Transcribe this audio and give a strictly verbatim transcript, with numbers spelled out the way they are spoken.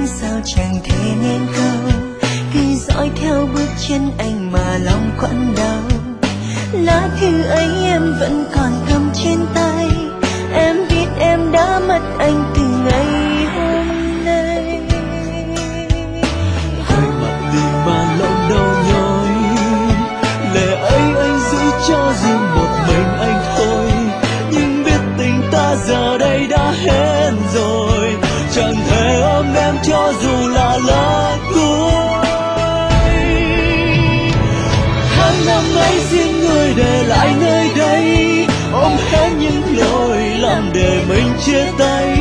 sao chẳng thể nên câu, cứ dõi theo bước chân anh mà lòng quặn đau. Lá thư ấy em vẫn còn cầm trên tay, em biết em đã mất anh từ ngày hôm nay. Hai mặt đi mà lòng đau nhói, lệ ấy anh giữ cho riêng một mình anh thôi. Nhưng biết tình ta giờ đây đã hết rồi, chẳng thể ôm em cho dù là lá cuối. Tháng năm ấy riêng người để lại nơi đây, ôm hết những lỗi lầm để mình chia tay.